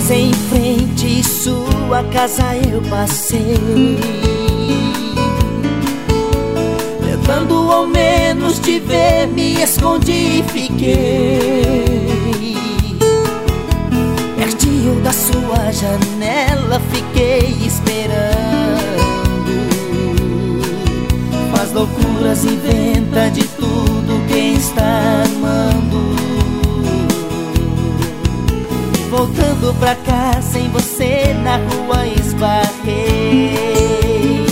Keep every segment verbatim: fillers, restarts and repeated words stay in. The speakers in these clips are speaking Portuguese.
vez em frente sua casa eu passei, tentando ao menos te ver, me escondi e fiquei pertinho da sua janela, fiquei esperando. Faz loucuras, inventa de tudo, quem está amando. Voltando pra cá sem você, na rua esbarrei.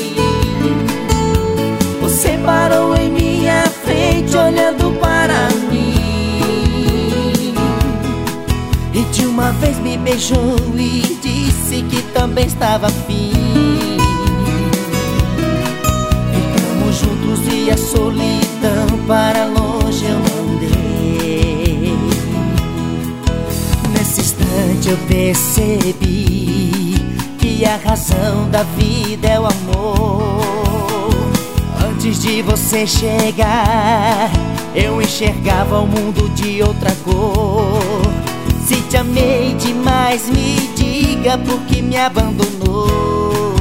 Você parou em minha frente olhando para mim, e de uma vez me beijou e disse que também estava afim. Ficamos juntos e a solidão para longe eu mandei. Nesse instante eu percebi que a razão da vida é o amor. Antes de você chegar, eu enxergava o mundo de outra cor. Se te amei demais, me diga por que me abandonou.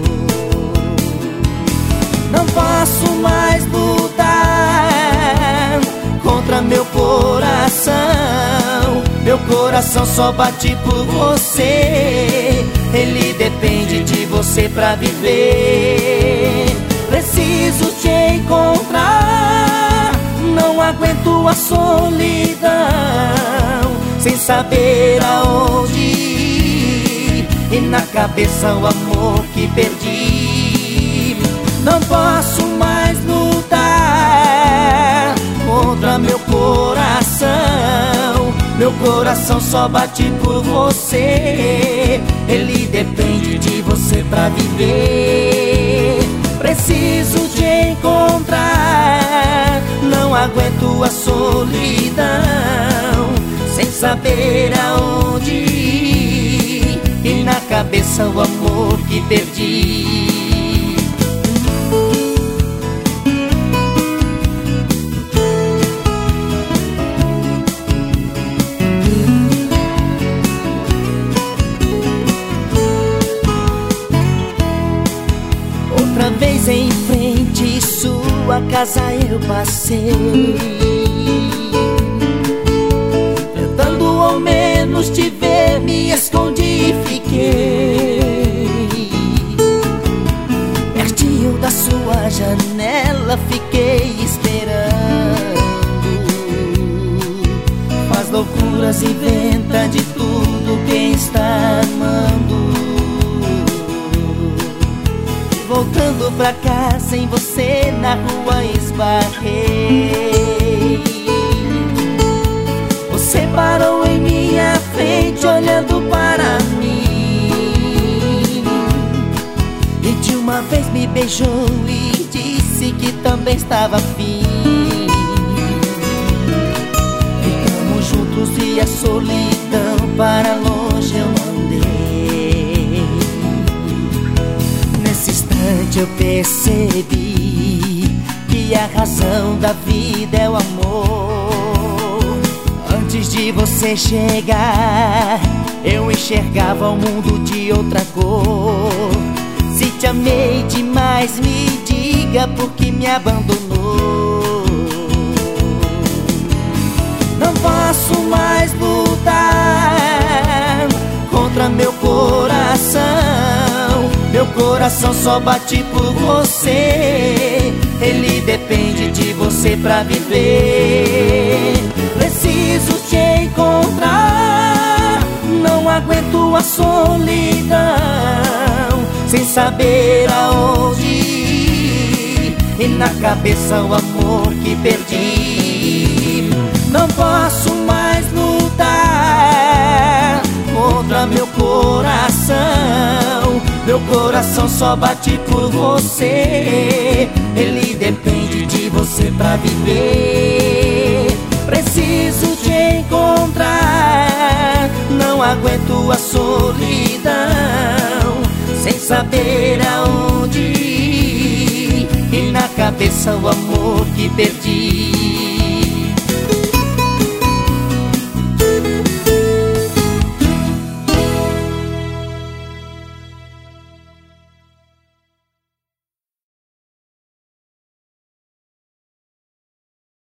Não posso mais lutar contra meu coração. Meu coração só bate por você. Ele depende de você pra viver. Preciso te encontrar, não aguento a solidão, sem saber aonde ir, e na cabeça o amor que perdi. Não posso mais lutar contra meu coração. Meu coração só bate por você. Ele depende de você pra viver. Preciso te encontrar, não aguento a solidão, sem saber aonde ir, e na cabeça o amor que perdi. Outra vez em frente sua casa eu passei, tentando ao menos te ver, me escondi e fiquei pertinho da sua janela, fiquei esperando. Faz loucuras, inventa de tudo, quem está amando. Voltando pra cá sem você, na rua esbarrei. Você parou em minha frente olhando para mim, e de uma vez me beijou e disse que também estava afim. Ficamos juntos e a solidão para longe eu mandei. Nesse instante eu percebi que a razão da vida é o amor. Antes de você chegar, eu enxergava o mundo de outra cor. Se te amei demais, me diga por que me abandonou. Não posso mais lutar contra meu coração. Meu coração só bate por você. Ele depende de você pra viver. Preciso te encontrar, não aguento a solidão, sem saber aonde ir, e na cabeça o amor que perdi. Não posso mais lutar contra meu coração. Meu coração só bate por você. Ele depende de você pra viver. Preciso te encontrar, não aguento a solidão, sem saber aonde ir, e na cabeça o amor que perdi.